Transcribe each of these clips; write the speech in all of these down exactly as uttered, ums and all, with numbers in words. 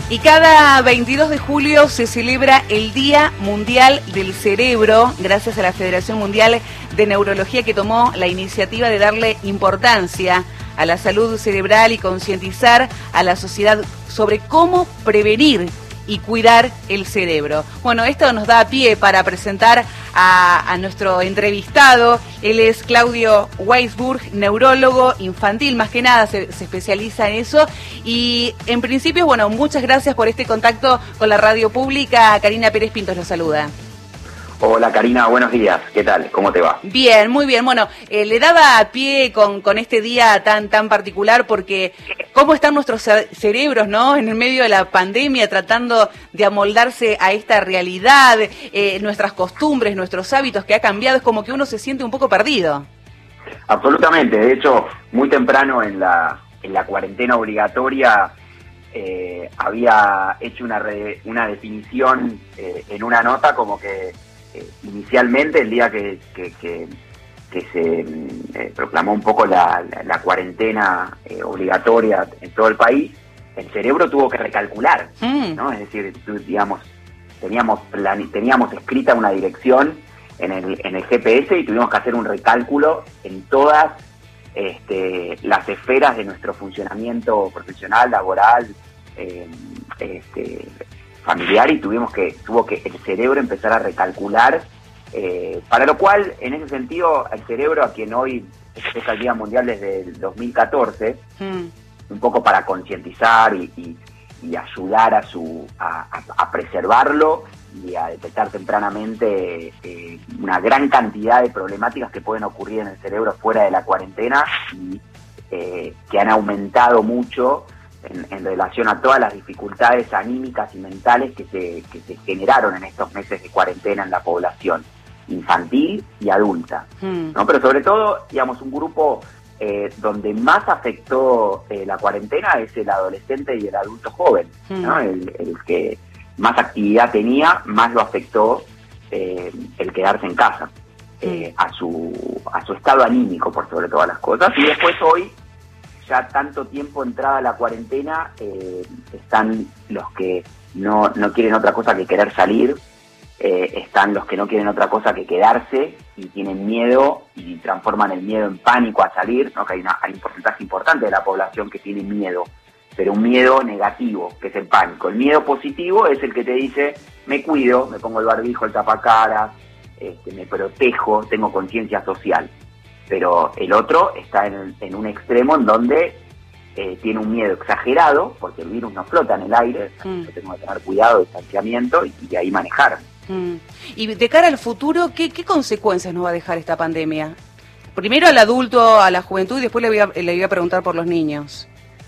Y cada veintidós de julio se celebra el Día Mundial del Cerebro, gracias a la Federación Mundial de Neurología, que tomó la iniciativa de darle importancia a la salud cerebral y concientizar a la sociedad sobre cómo prevenir y cuidar el cerebro. Bueno, esto nos da pie para presentar a, a nuestro entrevistado. Él es Claudio Weisburg, neurólogo infantil, más que nada se, se especializa en eso. Y en principio, bueno, muchas gracias por este contacto con la radio pública. Karina Pérez Pintos lo saluda. Hola Karina, buenos días. ¿Qué tal? ¿Cómo te va? Bien, muy bien. Bueno, eh, le daba pie con, con este día tan tan particular porque cómo están nuestros cerebros, ¿no? En el medio de la pandemia, tratando de amoldarse a esta realidad, eh, nuestras costumbres, nuestros hábitos que ha cambiado, es como que uno se siente un poco perdido. Absolutamente. De hecho, muy temprano en la en la cuarentena obligatoria eh, había hecho una re, una definición eh, en una nota como que Eh, inicialmente, el día que, que, que, que se eh, proclamó un poco la, la, la cuarentena eh, obligatoria en todo el país, el cerebro tuvo que recalcular, mm. ¿no? Es decir, digamos, teníamos plan, teníamos escrita una dirección en el, en el G P S y tuvimos que hacer un recálculo en todas este, las esferas de nuestro funcionamiento profesional, laboral, eh, este, familiar, y tuvimos que tuvo que el cerebro empezar a recalcular, eh, para lo cual, en ese sentido, el cerebro, a quien hoy es el Día Mundial desde el dos mil catorce, mm. un poco para concientizar y, y, y ayudar a su a, a, a preservarlo y a detectar tempranamente eh, una gran cantidad de problemáticas que pueden ocurrir en el cerebro fuera de la cuarentena y eh, que han aumentado mucho En, en relación a todas las dificultades anímicas y mentales que se, que se generaron en estos meses de cuarentena en la población infantil y adulta, mm. ¿no? Pero sobre todo, digamos, un grupo eh, donde más afectó eh, la cuarentena es el adolescente y el adulto joven, mm. ¿no? El, el que más actividad tenía, más lo afectó eh, el quedarse en casa, eh, mm. a su a su estado anímico, por sobre todas las cosas. Y después hoy, ya tanto tiempo entrada la cuarentena, eh, están los que no, no quieren otra cosa que querer salir, eh, están los que no quieren otra cosa que quedarse y tienen miedo y transforman el miedo en pánico a salir, ¿no? Que hay, una, hay un porcentaje importante de la población que tiene miedo, pero un miedo negativo, que es el pánico. El miedo positivo es el que te dice, me cuido, me pongo el barbijo, el tapacaras, este, me protejo, tengo conciencia social. Pero el otro está en, en un extremo en donde eh, tiene un miedo exagerado, porque el virus no flota en el aire, mm. yo tengo que tener cuidado, distanciamiento y, y de ahí manejar. Mm. Y de cara al futuro, ¿qué, qué consecuencias nos va a dejar esta pandemia? Primero al adulto, a la juventud, y después le voy a, le voy a preguntar por los niños.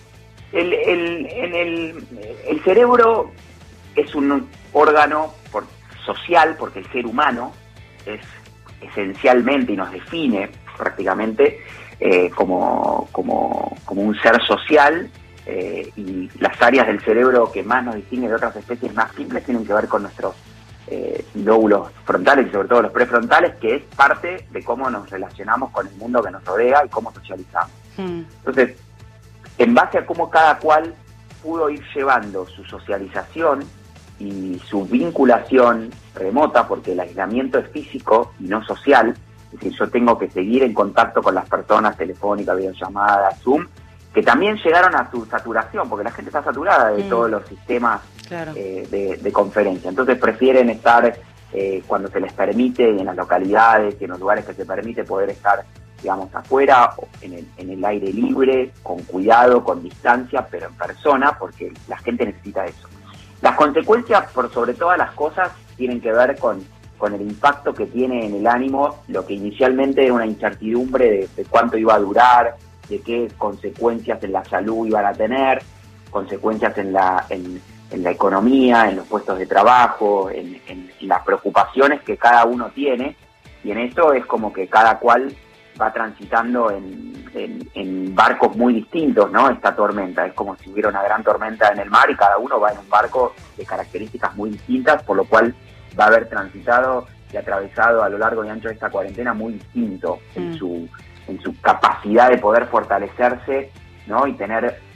El, el, en el, el cerebro es un órgano por, social, porque el ser humano es esencialmente y nos define prácticamente eh, como, como, como un ser social, eh, y las áreas del cerebro que más nos distinguen de otras especies más simples tienen que ver con nuestros eh, lóbulos frontales y sobre todo los prefrontales, que es parte de cómo nos relacionamos con el mundo que nos rodea y cómo socializamos. Mm. Entonces, en base a cómo cada cual pudo ir llevando su socialización y su vinculación remota, porque el aislamiento es físico y no social, es decir, yo tengo que seguir en contacto con las personas, telefónica, videollamada, Zoom, que también llegaron a su saturación, porque la gente está saturada de mm. todos los sistemas, claro. eh, de, de conferencia. Entonces prefieren estar eh, cuando se les permite, en las localidades y en los lugares que se permite poder estar, digamos, afuera, en el, en el aire libre, con cuidado, con distancia, pero en persona, porque la gente necesita eso. Las consecuencias, por sobre todas las cosas, tienen que ver con con el impacto que tiene en el ánimo, lo que inicialmente era una incertidumbre de, de cuánto iba a durar, de qué consecuencias en la salud iban a tener, consecuencias en la, en, en la economía, en los puestos de trabajo, en, en, en las preocupaciones que cada uno tiene, y en eso es como que cada cual va transitando en, en, en barcos muy distintos, ¿no? Esta tormenta, es como si hubiera una gran tormenta en el mar y cada uno va en un barco de características muy distintas, por lo cual va a haber transitado y atravesado a lo largo y ancho de esta cuarentena muy distinto mm. en su en su capacidad de poder fortalecerse, ¿no? Y tener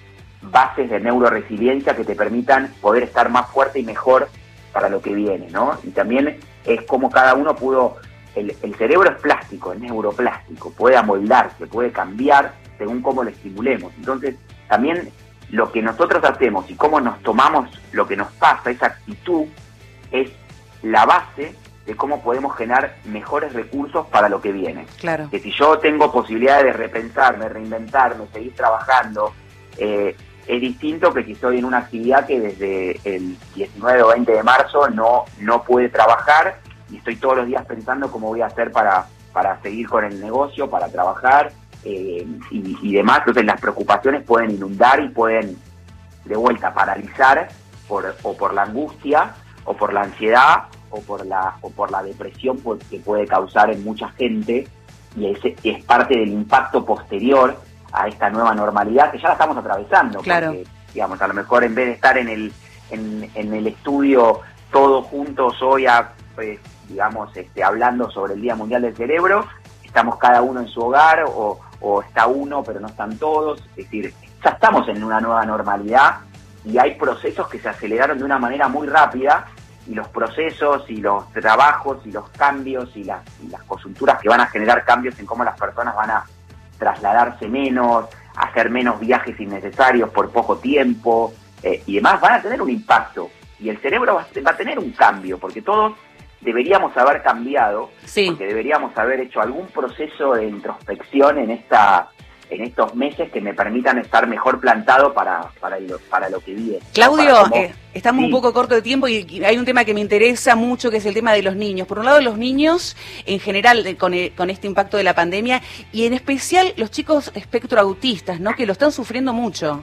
bases de neuroresiliencia que te permitan poder estar más fuerte y mejor para lo que viene, ¿no? Y también es como cada uno pudo, el, el cerebro es plástico, es neuroplástico, puede amoldarse, puede cambiar según cómo lo estimulemos. Entonces, también lo que nosotros hacemos y cómo nos tomamos lo que nos pasa, esa actitud, es la base de cómo podemos generar mejores recursos para lo que viene. Claro. Que si yo tengo posibilidades de repensarme, reinventarme, seguir trabajando, eh, es distinto que si estoy en una actividad que desde el diecinueve o veinte de marzo no, no puede trabajar y estoy todos los días pensando cómo voy a hacer para, para seguir con el negocio, para trabajar eh, y, y demás. Entonces las preocupaciones pueden inundar y pueden de vuelta paralizar por, o por la angustia o por la ansiedad o por la o por la depresión que puede causar en mucha gente, y ese es parte del impacto posterior a esta nueva normalidad que ya la estamos atravesando. Claro. Porque, digamos, a lo mejor en vez de estar en el en, en el estudio todos juntos hoy, a, pues, digamos, este, hablando sobre el Día Mundial del Cerebro, estamos cada uno en su hogar o, o está uno pero no están todos. Es decir, ya estamos en una nueva normalidad y hay procesos que se aceleraron de una manera muy rápida, y los procesos y los trabajos y los cambios y las, y las coyunturas que van a generar cambios en cómo las personas van a trasladarse menos, hacer menos viajes innecesarios por poco tiempo eh, y demás, van a tener un impacto, y el cerebro va, va a tener un cambio, porque todos deberíamos haber cambiado, sí. porque deberíamos haber hecho algún proceso de introspección en esta en estos meses que me permitan estar mejor plantado para para lo, para lo que viene. Claudio, cómo, eh, estamos sí. un poco corto de tiempo y hay un tema que me interesa mucho, que es el tema de los niños. Por un lado, los niños en general eh, con, eh, con este impacto de la pandemia, y en especial los chicos espectro autistas, ¿no? Que lo están sufriendo mucho.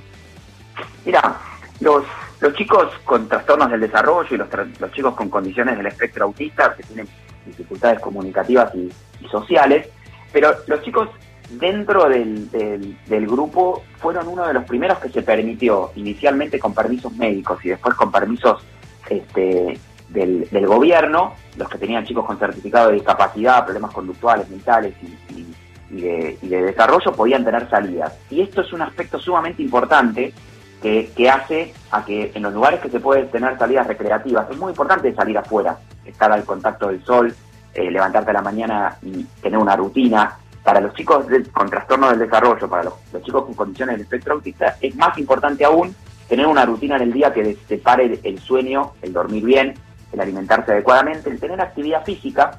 Mira, los los chicos con trastornos del desarrollo y los, los chicos con condiciones del espectro autista, que tienen dificultades comunicativas y, y sociales, pero los chicos dentro del, del, del grupo fueron uno de los primeros que se permitió, inicialmente con permisos médicos y después con permisos este, del, del gobierno, los que tenían chicos con certificado de discapacidad, problemas conductuales, mentales y, y, y, de, y de desarrollo, podían tener salidas. Y esto es un aspecto sumamente importante que, que hace a que en los lugares que se pueden tener salidas recreativas, es muy importante salir afuera, estar al contacto del sol, eh, levantarte a la mañana y tener una rutina. Para los chicos de, con trastorno del desarrollo, para los, los chicos con condiciones del espectro autista, es más importante aún tener una rutina en el día que separe el, el sueño, el dormir bien, el alimentarse adecuadamente, el tener actividad física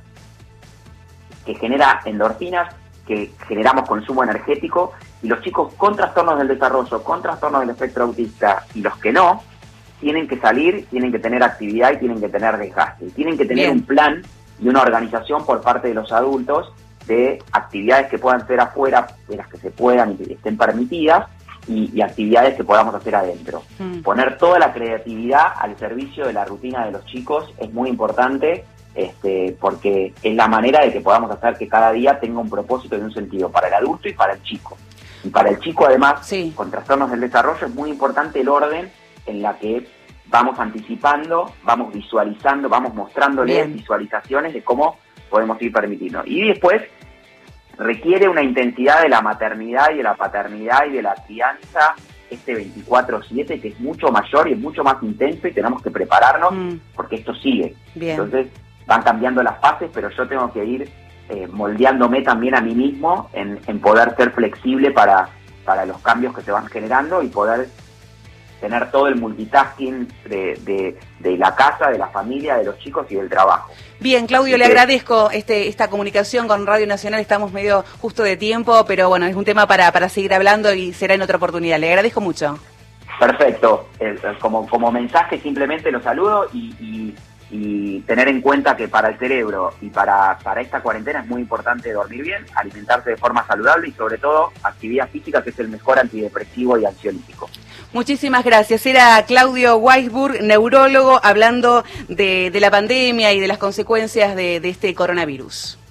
que genera endorfinas, que generamos consumo energético, y los chicos con trastornos del desarrollo, con trastornos del espectro autista y los que no, tienen que salir, tienen que tener actividad y tienen que tener desgaste. Tienen que tener bien. un plan y una organización por parte de los adultos de actividades que puedan ser afuera, de las que se puedan y que estén permitidas, y, y actividades que podamos hacer adentro. Mm. Poner toda la creatividad al servicio de la rutina de los chicos es muy importante, este, porque es la manera de que podamos hacer que cada día tenga un propósito y un sentido para el adulto y para el chico. Y para el chico, además, sí. con trastornos del desarrollo, es muy importante el orden en la que vamos anticipando, vamos visualizando, vamos mostrándoles visualizaciones de cómo podemos ir permitiendo. Y después requiere una intensidad de la maternidad y de la paternidad y de la crianza, este veinticuatro siete, que es mucho mayor y es mucho más intenso, y tenemos que prepararnos mm. porque esto sigue. Bien. Entonces van cambiando las fases, pero yo tengo que ir eh, moldeándome también a mí mismo en, en poder ser flexible para, para los cambios que se van generando y poder tener todo el multitasking de, de, de la casa, de la familia, de los chicos y del trabajo. Bien, Claudio, le agradezco este, esta comunicación con Radio Nacional. Estamos medio justo de tiempo, pero bueno, es un tema para, para seguir hablando y será en otra oportunidad. Le agradezco mucho. Perfecto. Eh, como, como mensaje simplemente lo saludo y, y, y tener en cuenta que para el cerebro y para, para esta cuarentena es muy importante dormir bien, alimentarse de forma saludable y sobre todo actividad física, que es el mejor antidepresivo y ansiolítico. Muchísimas gracias. Era Claudio Weisburg, neurólogo, hablando de, de la pandemia y de las consecuencias de, de este coronavirus.